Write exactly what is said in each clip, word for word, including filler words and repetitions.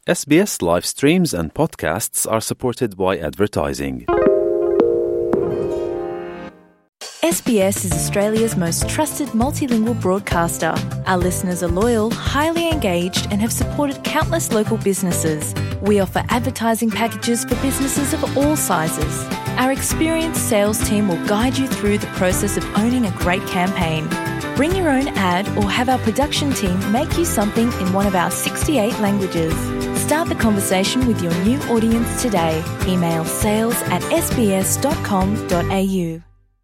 S B S live streams and podcasts are supported by advertising. S B S is Australia's most trusted multilingual broadcaster. Our listeners are loyal, highly engaged, and have supported countless local businesses. We offer advertising packages for businesses of all sizes. Our experienced sales team will guide you through the process of owning a great campaign. Bring your own ad or have our production team make you something in one of our sixty-eight languages. Start the conversation with your new audience today. Email sales at s b s dot com dot a u.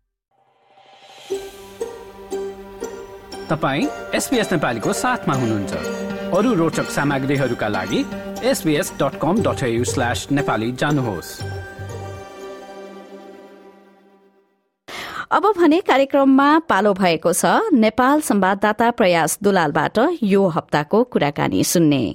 तपाईँ SBS नेपालीको साथमा हुनुहुन्छ। अरु रोचक सामग्रीहरूका लागि S B S dot com dot A U slash Nepali जानुहोस्। अब भने कार्यक्रममा पालो भएको छ नेपाल संवाददाता प्रयास दुलालबाट यो हप्ताको कुराकानी सुन्ने।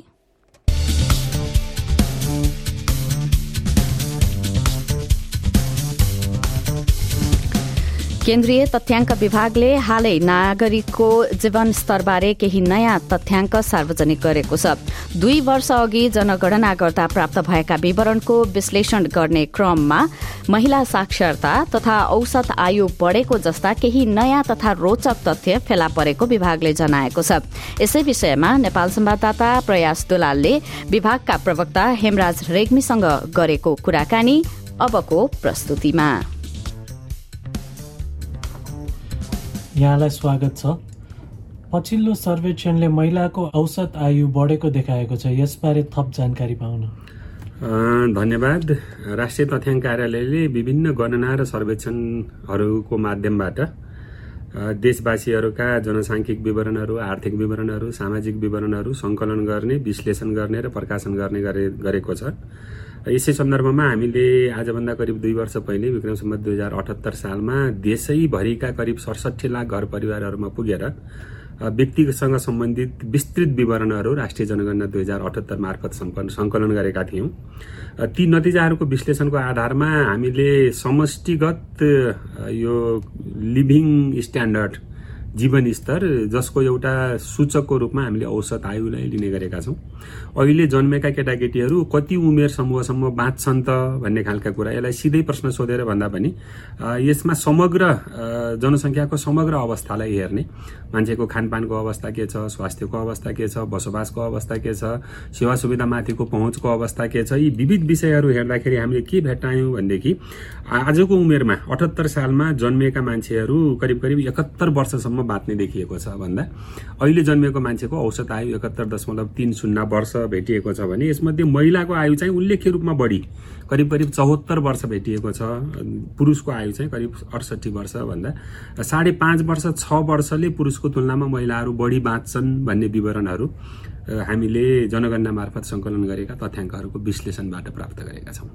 केन्द्रीय तथ्याङ्क विभागले हालै नागरिकको जीवन स्तरबारे केही नयाँ तथ्याङ्क सार्वजनिक गरेको छ। दुई वर्ष अघि जनगणना गर्दा प्राप्त भएका विवरणको विश्लेषण गर्ने क्रममा महिला साक्षरता तथा औसत आयु बढेको जस्ता केही नयाँ तथा रोचक तथ्य फेला परेको विभागले जनाएको छ। यसै विषयमा नेपाल संवाददाता प्रयास दुलालले विभागका प्रवक्ता हेमराज रेग्मीसँग गरेको कुराकानी अबको प्रस्तुतिमा। यहाँलाई स्वागत छ। पछिल्लो सर्वेक्षणले महिलाको औसत आयु बढेको देखाएको छ, यसबारे थप जानकारी पाउन। धन्यवाद। राष्ट्रिय तथ्याङ्क कार्यालयले विभिन्न गणना र सर्वेक्षणहरूको माध्यमबाट देशवासीहरूका जनसाङ्ख्यिक विवरणहरू, आर्थिक विवरणहरू, सामाजिक विवरणहरू सङ्कलन गर्ने, विश्लेषण गर्ने र प्रकाशन गर्ने गरेको छ। यसै सन्दर्भमा हामीले आजभन्दा करिब दुई वर्ष पहिले विक्रम सम्वत दुई हजार अठहत्तर सालमा देशैभरिका करिब सडसठी लाख घर परिवारहरूमा पुगेर व्यक्तिसँग सम्बन्धित विस्तृत विवरणहरू राष्ट्रिय जनगणना दुई हजार अठहत्तर मार्फत सङ्कलन गरेका थियौं। ती नतिजाहरूको विश्लेषणको आधारमा हामीले समष्टिगत यो लिभिङ स्ट्यान्डर्ड जीवन स्तर, जसको एउटा सूचकको रूपमा हामीले औसत आयुलाई लिने गरेका छौं। अहिले जन्मेका केटाकेटीहरू कति उमेर समूहसम्म बाँच्छन् त भन्ने खालका कुरा, यसलाई सिधै प्रश्न सोधेर भन्दा पनि यसमा समग्र जनसङ्ख्याको समग्र अवस्थालाई हेर्ने, मान्छेको खानपानको अवस्था के छ, स्वास्थ्यको अवस्था के छ, बसोबासको अवस्था के छ, सेवा सुविधामाथिको पहुँचको अवस्था के छ, यी विविध विषयहरू हेर्दाखेरि हामीले के भेट्टायौं भनेदेखि आजको उमेरमा अठहत्तर सालमा जन्मेका मान्छेहरू करिब करिब एकहत्तर वर्षसम्म बाँच्ने देखिएको छ भन्दा अहिले जन्मेको मान्छेको औसत आयु एकहत्तर दशमलव तीन शून्य वर्ष भेटिएको छ भने यसमध्ये महिलाको आयु चाहिँ उल्लेख्य रूपमा बढी करिब करिब चौहत्तर वर्ष भेटिएको छ। पुरुषको आयु चाहिँ करिब अडसठी वर्ष भन्दा साढे पाँच वर्ष छ वर्षले पुरुषको तुलनामा महिलाहरू बढी बाँच्छन् भन्ने विवरणहरू हामीले जनगणना मार्फत सङ्कलन गरेका तथ्याङ्कहरूको विश्लेषणबाट प्राप्त गरेका छौं।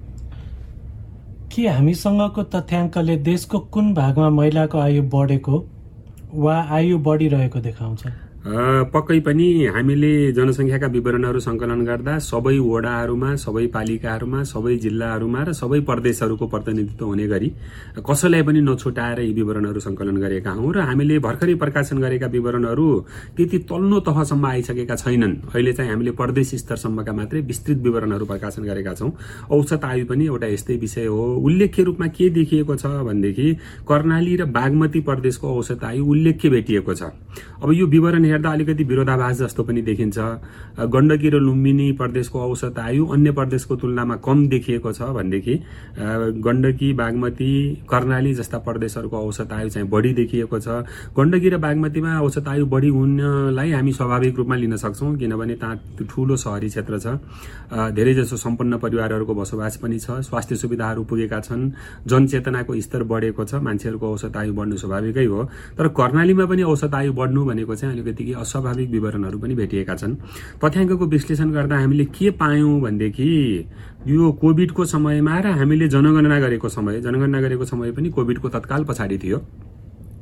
के हामीसँगको तथ्याङ्कले देशको कुन भागमा महिलाको आयु बढेको वा आयु बढिरहेको देखाउँछ? पक्कै पनि हामीले जनसङ्ख्याका विवरणहरू सङ्कलन गर्दा सबै वडाहरूमा, सबै पालिकाहरूमा, सबै जिल्लाहरूमा र सबै प्रदेशहरूको प्रतिनिधित्व हुने गरी कसैलाई पनि नछुटाएर यी विवरणहरू सङ्कलन गरेका हौं र हामीले भर्खरै प्रकाशन गरेका विवरणहरू त्यति तल्लो तहसम्म आइसकेका छैनन्। अहिले चाहिँ हामीले प्रदेश स्तरसम्मका मात्रै विस्तृत विवरणहरू प्रकाशन गरेका छौं। औसत आयु पनि एउटा यस्तै विषय हो। उल्लेख्य रूपमा के देखिएको छ भनेदेखि कर्णाली र बागमती प्रदेशको औसत आयु उल्लेख्य भेटिएको छ। अब यो विवरण हेर्दा अलिकति विरोधाभास जस्तो पनि देखिन्छ। गण्डकी र लुम्बिनी प्रदेशको औसत आयु अन्य प्रदेशको तुलनामा कम देखिएको छ भनेदेखि गण्डकी, बागमती, कर्णाली जस्ता प्रदेशहरूको औसत आयु चाहिँ बढी देखिएको छ। गण्डकी र बागमतीमा औसत आयु बढी हुनलाई हामी स्वाभाविक रूपमा लिन सक्छौं, किनभने त्यहाँ ठूलो शहरी क्षेत्र छ, धेरैजसो सम्पन्न परिवारहरूको बसोबास पनि छ, स्वास्थ्य सुविधाहरू पुगेका छन्, जनचेतनाको स्तर बढेको छ, मान्छेहरूको औसत आयु बढ्नु स्वाभाविकै हो। तर कर्णालीमा पनि औसत आयु बढ्नु भनेको चाहिँ अलिकति अस्वाभाविक विवरणहरू पनि भेटिएका छन्। तथ्याङ्कको विश्लेषण गर्दा हामीले के पायौं भनेदेखि यो कोभिडको समयमा र हामीले जनगणना गरेको समय जनगणना गरेको समय पनि कोभिडको तत्काल पछाडि थियो।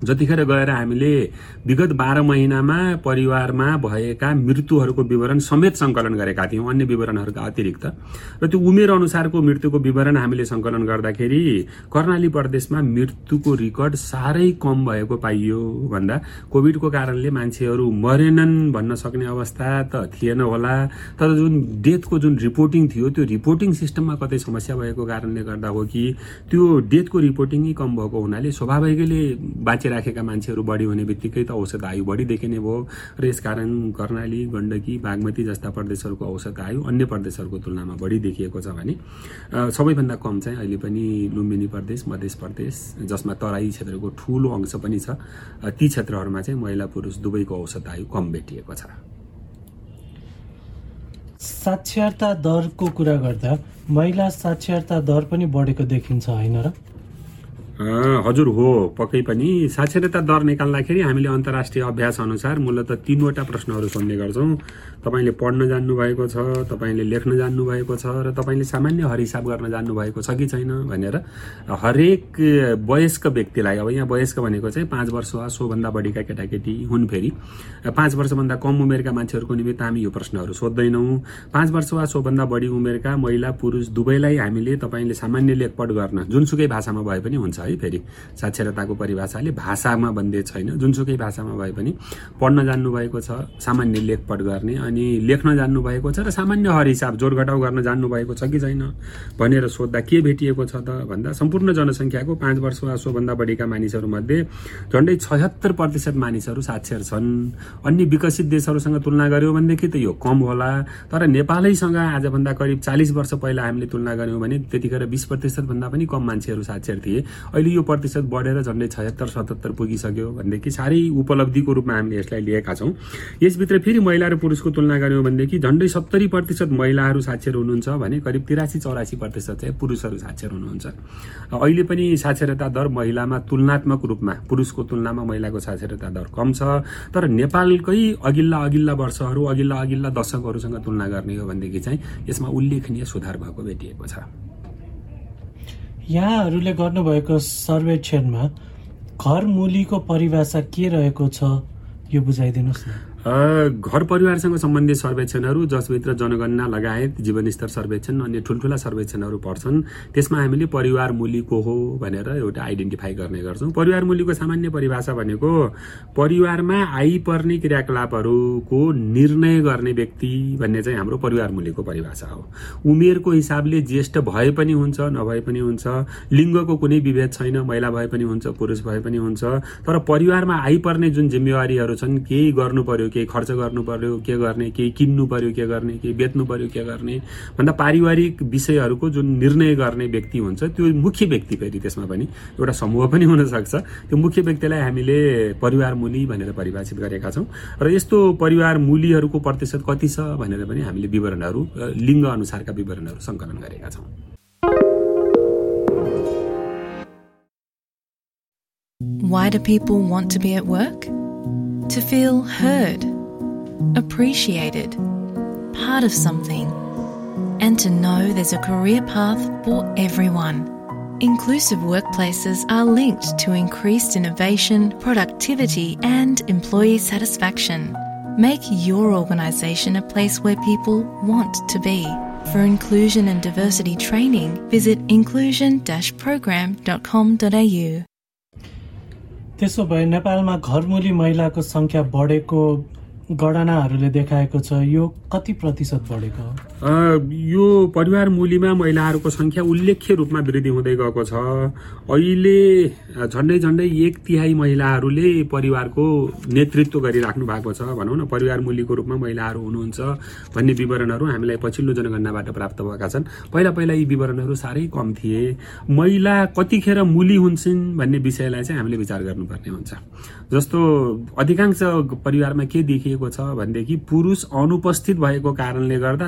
जतिखेर गएर हामीले विगत बाह्र महिनामा परिवारमा भएका मृत्युहरूको विवरण समेत संकलन गरेका थियौं, अन्य विवरणहरूका अतिरिक्त। र त्यो उमेर अनुसारको मृत्युको विवरण हामीले संकलन गर्दाखेरि कर्णाली प्रदेशमा मृत्युको रिकर्ड साह्रै कम भएको पाइयो। भन्दा कोभिडको कारणले मान्छेहरू मरेनन् भन्न सक्ने अवस्था त थिएन होला, तर जुन डेथको जुन रिपोर्टिङ थियो त्यो रिपोर्टिङ सिस्टममा कतै समस्या भएको कारणले गर्दा हो कि त्यो डेथको रिपोर्टिङै कम भएको हुनाले स्वाभाविकैले बाँचेर राखेका मान्छेहरू बढी हुने बित्तिकै त औषध आयु बढी देखिने भयो र यसकारण कर्णाली, गण्डकी, बागमती जस्ता प्रदेशहरूको औषध आयु अन्य प्रदेशहरूको तुलनामा बढी देखिएको छ भने सबैभन्दा कम चाहिँ अहिले पनि लुम्बिनी प्रदेश, मध्य प्रदेश जसमा तराई क्षेत्रको ठूलो अंश पनि छ, ती क्षेत्रहरूमा चाहिँ महिला पुरुष दुवैको औषध आयु कम भेटिएको छ। साक्षरता दरको कुरा गर्दा महिला साक्षरता दर पनि बढेको देखिन्छ हैन र? हजुर हो, पक्कै पनि। साक्षरता दर निकाल्दाखेरि हामीले अन्तर्राष्ट्रिय अभ्यास अनुसार मूलतः तीनवटा प्रश्नहरू सोध्ने गर्छौं। तपाईले पढ्न जान्नु भएको छ, तपाईले लेख्न जान्नु भएको छ र तपाईले सामान्य हरहिसाब गर्न जान्नु भएको छ कि छैन भनेर हरेक वयस्क व्यक्तिलाई, अब यहाँ वयस्क भनेको चाहिँ पाँच वर्ष वा सोभन्दा बढीका केटाकेटी हुन्, फेरि पाँच वर्षभन्दा कम उमेरका मान्छेहरूको निमित्त हामी यो प्रश्नहरू सोध्दैनौं। पाँच वर्ष वा सोभन्दा बढी उमेरका महिला पुरुष दुवैलाई हामीले तपाईले सामान्य लेखपढ गर्न जुनसुकै भाषामा भए पनि हुन्छ है। फेरि साक्षरताको परिभाषाले भाषामा बन्देज छैन, जुनसुकै भाषामा भए पनि पढ्न जान्नु भएको छ, सामान्य लेखपढ गर्ने, अनि लेख्न जान्नु भएको छ र सामान्य हरहिसाब जोडघटाउ गर्न जान्नु भएको छ कि छैन भनेर सोध्दा के भेटिएको छ त भन्दा सम्पूर्ण जनसंख्याको पाँच वर्ष वा सोभन्दा बढीका मानिसहरू मध्ये झण्डै छयत्तर प्रतिशत मानिसहरू साक्षर छन्। अन्य विकसित देशहरूसँग तुलना गर्यो भनेदेखि त यो कम होला, तर नेपालैसँग आजभन्दा करिब चालीस वर्ष पहिला हामीले तुलना गर्यौं भने त्यतिखेर बीस प्रतिशत भन्दा पनि कम मान्छेहरू साक्षर थिए। अहिले यो प्रतिशत बढेर झन्डै छयत्तर सतहत्तर पुगिसक्यो भनेदेखि साह्रै उपलब्धिको रूपमा हामीले यसलाई लिएका छौं। यसभित्र फेरि महिला र पुरुषको तुलना गर्यौं भनेदेखि झन्डै सत्तरी प्रतिशत महिलाहरू साक्षर हुनुहुन्छ भने करिब तिरासी चौरासी प्रतिशत चाहिँ पुरुषहरू साक्षर हुनुहुन्छ। अहिले पनि साक्षरता दर महिलामा तुलनात्मक रूपमा पुरुषको तुलनामा महिलाको साक्षरता दर कम छ, तर नेपालकै अघिल्ला अघिल्ला वर्षहरू, अघिल्ला अघिल्ला दशकहरूसँग तुलना गर्ने हो भनेदेखि चाहिँ यसमा उल्लेखनीय सुधार भएको भेटिएको छ। यहाँहरूले गर्नुभएको सर्वेक्षणमा घर मूलीको परिभाषा के रहेको छ यो बुझाइदिनुस् न। घर परिवारसँग सम्बन्धित सर्वेक्षणहरू जसभित्र जनगणना लगायत जीवनस्तर सर्वेक्षण अन्य ठूल्ठूला सर्वेक्षणहरू पर्छन्, त्यसमा हामीले परिवार मूल्य को हो भनेर एउटा आइडेन्टिफाई गर्ने गर्छौं। परिवार मूल्यको सामान्य परिभाषा भनेको परिवारमा आइपर्ने क्रियाकलापहरूको निर्णय गर्ने व्यक्ति भन्ने चाहिँ हाम्रो परिवार मूल्यको परिभाषा हो। उमेरको हिसाबले ज्येष्ठ भए पनि हुन्छ, नभए पनि हुन्छ, लिङ्गको कुनै विभेद छैन, महिला भए पनि हुन्छ, पुरुष भए पनि हुन्छ, तर परिवारमा आइपर्ने जुन जिम्मेवारीहरू छन्, केही गर्नु पर्यो, केही खर्च गर्नु पर्यो के गर्ने, केही किन्नु पर्यो के गर्ने, केही बेच्नु पर्यो के गर्ने भन्दा पारिवारिक विषयहरूको जुन निर्णय गर्ने व्यक्ति हुन्छ त्यो मुख्य व्यक्ति, फेरि त्यसमा पनि एउटा समूह पनि हुन सक्छ, त्यो मुख्य व्यक्तिलाई हामीले परिवार मूल्य भनेर परिभाषित गरेका छौं। र यस्तो परिवार मूल्यहरूको प्रतिशत कति छ भनेर पनि हामीले विवरणहरू लिङ्ग अनुसारका विवरणहरू संकलन गरेका छौं। Why do people want to be at work? To feel heard, appreciated, part of something, and to know there's a career path for everyone. Inclusive workplaces are linked to increased innovation, productivity, and employee satisfaction. Make your organisation a place where people want to be. For inclusion and diversity training, visit inclusion dash program dot com dot a u. त्यसो भए नेपालमा घरमूली महिलाको संख्या बढेको गणनाहरूले देखाएको छ, यो कति प्रतिशत बढेको हो? यो परिवार मूलीमा महिलाहरूको संख्या उल्लेख्य रूपमा वृद्धि हुँदै गएको छ। अहिले झण्डै झण्डै एक तिहाई महिलाहरूले परिवारको नेतृत्व गरिराख्नु भएको छ भनौं न, परिवार मूलीको रूपमा महिलाहरू हुनुहुन्छ भन्ने विवरणहरू हामीलाई पछिल्लो जनगणनाबाट प्राप्त भएका छन्। पहिला पहिला यी विवरणहरू साह्रै कम थिए। महिला कतिखेर मूली हुन्छन् भन्ने विषयलाई चाहिँ हामीले विचार गर्नुपर्ने हुन्छ। जस्तो अधिकांश परिवारमा के देखिएको छ भनेदेखि पुरुष अनुपस्थित भएको कारणले गर्दा स्वाभाविक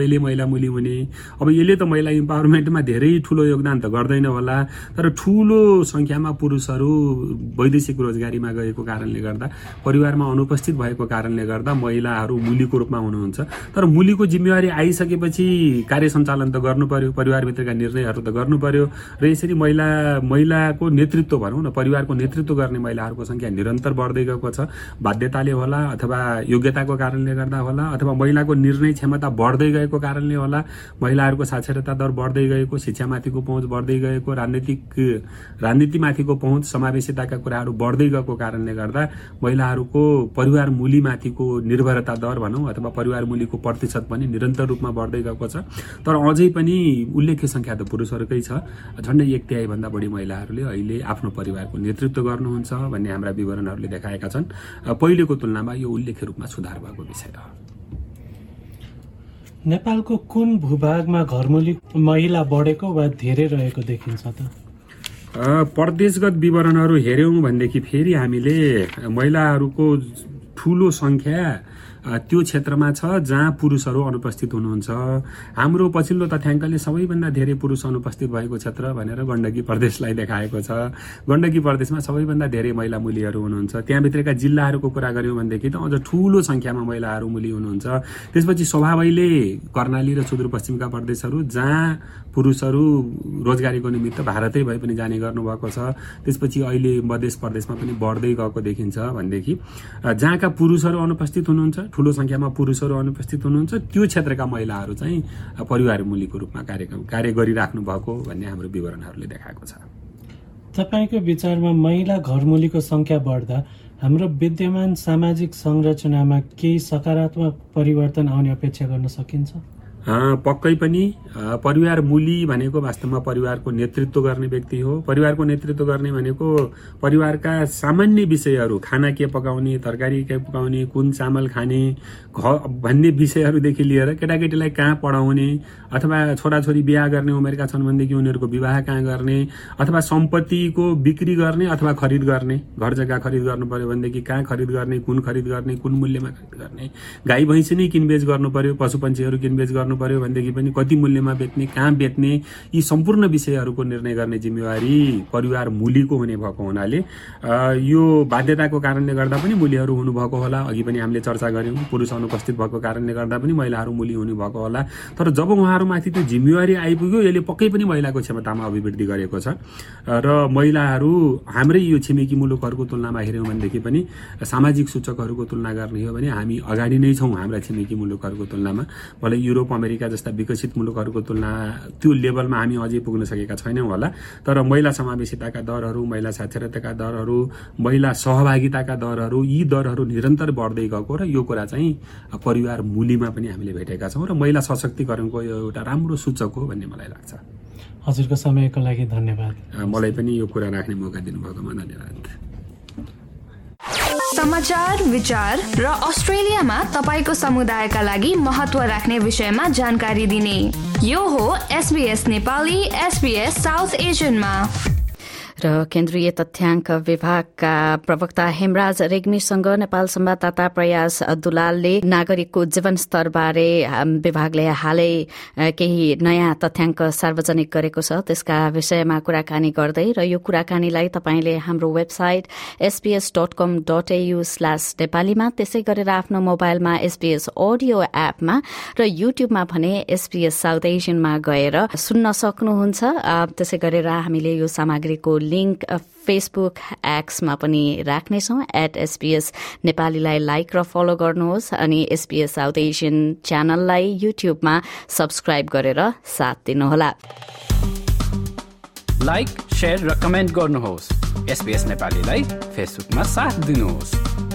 सबैले महिला मुली हुने। अब यसले त महिला इम्पावरमेन्टमा धेरै ठूलो योगदान त गर्दैन होला, तर ठूलो संख्यामा पुरुषहरू वैदेशिक रोजगारीमा गएको कारणले गर्दा, परिवारमा अनुपस्थित भएको कारणले गर्दा महिलाहरू मुलीको रूपमा हुनुहुन्छ। तर मुलीको जिम्मेवारी आइसकेपछि कार्य सञ्चालन त गर्नु पर्यो, परिवारभित्रका निर्णयहरू त गर्नु पर्यो र यसरी महिला महिलाको नेतृत्व भनौँ न, परिवारको नेतृत्व गर्ने महिलाहरूको संख्या निरन्तर बढ्दै गएको छ। बाध्यताले होला अथवा योग्यताको कारणले गर्दा होला अथवा महिलाको निर्णय क्षमता बढ्दै गएको कारणले होला, महिलाहरूको साक्षरता दर बढ्दै गएको, शिक्षामाथिको पहुँच बढ्दै गएको, राजनीतिक राजनीतिमाथिको पहुँच, समावेशिताका कुराहरू बढ्दै गएको कारणले गर्दा महिलाहरूको परिवार मूलीमाथिको निर्भरता दर भनौँ अथवा परिवार मूलीको प्रतिशत पनि निरन्तर रूपमा बढ्दै गएको छ। तर अझै पनि उल्लेख्य संख्या त पुरुषहरूकै छ। झन्डै एक तिहाई भन्दा बढी महिलाहरूले अहिले आफ्नो परिवारको नेतृत्व गर्नुहुन्छ भन्ने हाम्रा विवरणहरूले देखाएका छन्। पहिलेको तुलनामा यो उल्लेख्य रूपमा सुधार भएको विषय हो। नेपालको कुन भूभागमा घरमुली महिला बढेको वा धेरै रहेको देखिन्छ त? प्रदेशगत विवरणहरू हेर्यौं भनेदेखि फेरि हामीले महिलाहरूको ठूलो संख्या त्यो क्षेत्रमा छ जहाँ पुरुषहरू अनुपस्थित हुनुहुन्छ। हाम्रो पछिल्लो तथ्याङ्कले सबैभन्दा धेरै पुरुष अनुपस्थित भएको क्षेत्र भनेर गण्डकी प्रदेशलाई देखाएको छ। गण्डकी प्रदेशमा सबैभन्दा धेरै महिला मुलीहरू हुनुहुन्छ। त्यहाँभित्रका जिल्लाहरूको कुरा गर्यौं भनेदेखि त अझ ठूलो संख्यामा महिलाहरू मुली हुनुहुन्छ। त्यसपछि स्वभावैले कर्णाली र सुदूरपश्चिमका प्रदेशहरू जहाँ पुरुषहरू रोजगारीको निमित्त भारतै भए पनि जाने गर्नुभएको छ। त्यसपछि अहिले मध्य प्रदेशमा पनि बढ्दै गएको देखिन्छ भनेदेखि जहाँका पुरुषहरू अनुपस्थित हुनुहुन्छ, ठूलो संख्यामा पुरुषहरू अनुपस्थित हुनुहुन्छ, त्यो क्षेत्रका महिलाहरू चाहिँ परिवार मूलीको रूपमा कार्य कार्य गरिराख्नु भएको भन्ने हाम्रो विवरणहरूले देखाएको छ। तपाईको विचारमा महिला घरमुलीको संख्या बढ्दा हाम्रो विद्यमान सामाजिक संरचनामा केही सकारात्मक परिवर्तन आउने अपेक्षा गर्न सकिन्छ? पक्कै पनि। परिवार मूली भनेको वास्तवमा परिवारको नेतृत्व गर्ने व्यक्ति हो। परिवारको नेतृत्व गर्ने भनेको परिवारका सामान्य विषयहरू, खाना के पकाउने, तरकारी के पकाउने, कुन चामल खाने भन्ने विषयहरूदेखि लिएर केटाकेटीलाई कहाँ पढाउने अथवा छोराछोरी बिहा गर्ने उमेरका छन् भनेदेखि उनीहरूको विवाह कहाँ गर्ने अथवा सम्पत्तिको बिक्री गर्ने अथवा खरिद गर्ने, घर जग्गा खरिद गर्नु पर्यो भनेदेखि कहाँ खरिद गर्ने, कुन खरिद गर्ने, कुन मूल्यमा खरिद गर्ने, गाई भैँसी नै किनबेच गर्नु पर्यो, पशुपन्छीहरू किनबेच गर्नु पर्यो भनेदेखि पनि कति मूल्यमा बेच्ने, कहाँ बेच्ने, यी सम्पूर्ण विषयहरूको निर्णय गर्ने जिम्मेवारी परिवार मूलीको हुने भएको हुनाले यो बाध्यताको कारणले गर्दा पनि मूलीहरू हुनुभएको होला। अघि पनि हामीले चर्चा गर्यौं, पुरुष अनुपस्थित भएको कारणले गर्दा पनि महिलाहरू मूली हुनुभएको होला। तर जब उहाँहरूमाथि त्यो जिम्मेवारी आइपुग्यो यसले पक्कै पनि महिलाको क्षमतामा अभिवृद्धि गरेको छ र महिलाहरू हाम्रै यो छिमेकी मुलुकहरूको तुलनामा हेर्यौं भनेदेखि पनि सामाजिक सूचकहरूको तुलना गर्ने हो भने हामी अगाडि नै छौं हाम्रा छिमेकी मुलुकहरूको तुलनामा। भले युरोप अमेरिका जस्ता विकसित मुलुकहरूको तुलना त्यो लेभलमा हामी अझै पुग्न सकेका छैनौं होला, तर महिला समावेशिताका दरहरू, महिला साक्षरताका दरहरू, महिला सहभागिताका दरहरू, यी दरहरू निरन्तर बढ्दै गएको र यो कुरा चाहिँ परिवार मूलीमा पनि हामीले भेटेका छौं र महिला सशक्तिकरणको यो एउटा राम्रो सूचक हो भन्ने मलाई लाग्छ। हजुरको समयको लागि धन्यवाद। मलाई पनि यो कुरा राख्ने मौका दिनुभएकोमा धन्यवाद। समाचार, विचार र अस्ट्रेलियामा तपाईको समुदायका लागि महत्व राख्ने विषयमा जानकारी दिने यो हो एसबीएस नेपाली, एसबीएस साउथ एसियनमा। र केन्द्रीय तथ्याङ्क विभागका प्रवक्ता हेमराज रेग्मीसँग नेपाल संवाददाता प्रयास दुलालले नागरिकको जीवनस्तरबारे विभागले हालै केही नयाँ तथ्याङ्क सार्वजनिक गरेको छ, त्यसका विषयमा कुराकानी गर्दै र यो कुराकानीलाई तपाईले हाम्रो website SBS dot com dot AU slash नेपालीमा, त्यसै गरेर आफ्नो मोबाइलमा एसबीएस अडियो एपमा र युट्युबमा भने एसबीएस साउथ एसियनमा गएर सुन्न सक्नुहुन्छ। त्यसै गरेर हामीले यो सामग्रीको लिंक फेसबुक एक्समा पनि राख्नेछौं। एट एसबीएस नेपालीलाई लाइक र फलो गर्नुहोस् अनि एसबीएस साउथ एसियन च्यानललाई युट्युबमा सब्स्क्राइब गरेर साथ दिनुहोला। लाइक, शेयर र कमेन्ट गर्नुहोस्। एसबीएस नेपालीलाई फेसबुकमा साथ दिनुहोस्।